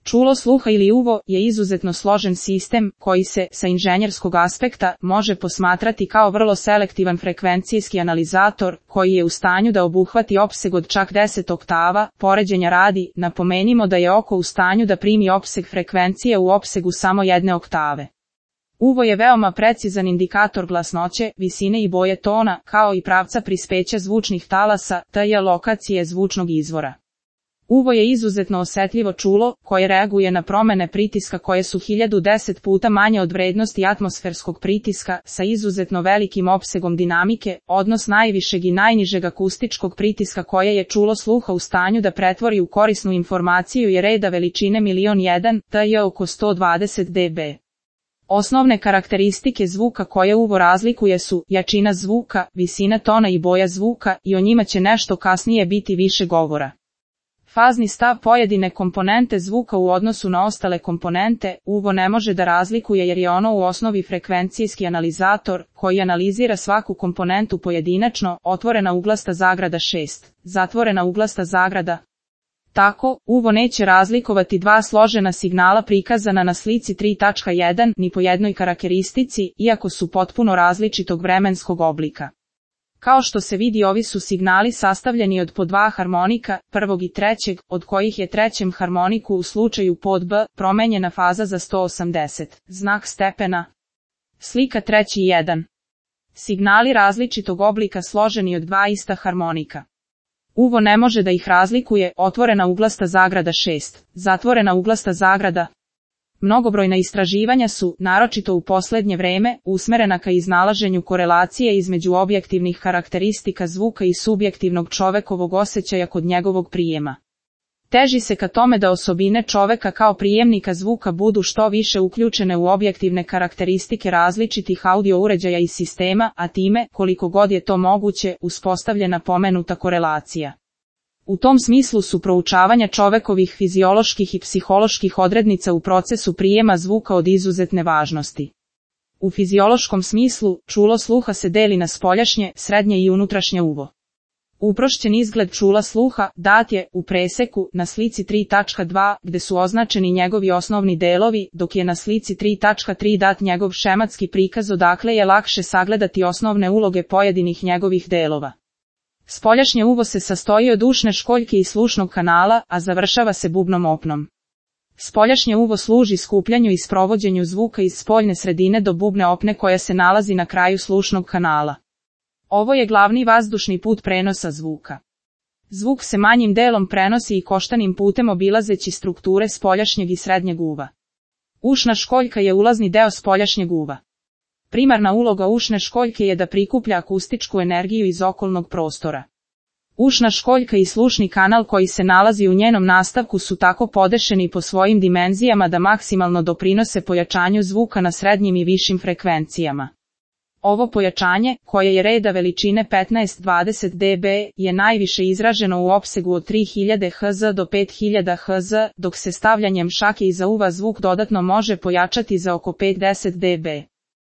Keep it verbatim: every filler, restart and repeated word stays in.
Čulo sluha ili uvo je izuzetno složen sistem koji se, sa inženjerskog aspekta, može posmatrati kao vrlo selektivan frekvencijski analizator koji je u stanju da obuhvati opseg od čak deset oktava. Poređenja radi, napomenimo da je oko u stanju da primi opseg frekvencije u opsegu samo jedne oktave. Uvo je veoma precizan indikator glasnoće, visine i boje tona, kao i pravca prispeća zvučnih talasa, te lokacije zvučnog izvora. Uvo je izuzetno osetljivo čulo, koje reaguje na promene pritiska koje su hiljadu deset puta manje od vrednosti atmosferskog pritiska, sa izuzetno velikim opsegom dinamike, odnos najvišeg i najnižeg akustičkog pritiska koje je čulo sluha u stanju da pretvori u korisnu informaciju je reda veličine milion jedan, te je oko sto dvadeset decibela. Osnovne karakteristike zvuka koje uvo razlikuje su jačina zvuka, visina tona i boja zvuka, i o njima će nešto kasnije biti više govora. Fazni stav pojedine komponente zvuka u odnosu na ostale komponente, uvo ne može da razlikuje jer je ono u osnovi frekvencijski analizator, koji analizira svaku komponentu pojedinačno, otvorena uglasta zagrada šest, zatvorena uglasta zagrada. Tako, uvo neće razlikovati dva složena signala prikazana na slici tri tačka jedan ni po jednoj karakteristici, iako su potpuno različitog vremenskog oblika. Kao što se vidi, ovi su signali sastavljeni od po dva harmonika, prvog i trećeg, od kojih je trećem harmoniku u slučaju pod B promenjena faza za sto osamdeset, znak stepena. Slika treći jedan. Signali različitog oblika složeni od dva ista harmonika. Uvo ne može da ih razlikuje, otvorena uglasta zagrada šest, zatvorena uglasta zagrada. Mnogobrojna istraživanja su, naročito u poslednje vreme, usmerena ka iznalaženju korelacije između objektivnih karakteristika zvuka i subjektivnog čovekovog osjećaja kod njegovog prijema. Teži se ka tome da osobine čoveka kao prijemnika zvuka budu što više uključene u objektivne karakteristike različitih audio uređaja i sistema, a time, koliko god je to moguće, uspostavljena pomenuta korelacija. U tom smislu su proučavanja čovekovih fizioloških i psiholoških odrednica u procesu prijema zvuka od izuzetne važnosti. U fiziološkom smislu, čulo sluha se deli na spoljašnje, srednje i unutrašnje uvo. Uprošćen izgled čula sluha dat je, u preseku, na slici tri tačka dva, gde su označeni njegovi osnovni delovi, dok je na slici tri tačka tri dat njegov šematski prikaz odakle je lakše sagledati osnovne uloge pojedinih njegovih delova. Spoljašnje uvo se sastoji od ušne školjke i slušnog kanala, a završava se bubnom opnom. Spoljašnje uvo služi skupljanju i sprovođenju zvuka iz spoljne sredine do bubne opne koja se nalazi na kraju slušnog kanala. Ovo je glavni vazdušni put prenosa zvuka. Zvuk se manjim delom prenosi i koštanim putem obilazeći strukture spoljašnjeg i srednjeg uva. Ušna školjka je ulazni deo spoljašnjeg uva. Primarna uloga ušne školjke je da prikuplja akustičku energiju iz okolnog prostora. Ušna školjka i slušni kanal koji se nalazi u njenom nastavku su tako podešeni po svojim dimenzijama da maksimalno doprinose pojačanju zvuka na srednjim i višim frekvencijama. Ovo pojačanje, koje je reda veličine petnaest do dvadeset decibela, je najviše izraženo u opsegu od tri hiljade hertza do pet hiljada hertza, dok se stavljanjem šake iza uva zvuk dodatno može pojačati za oko pedeset decibela.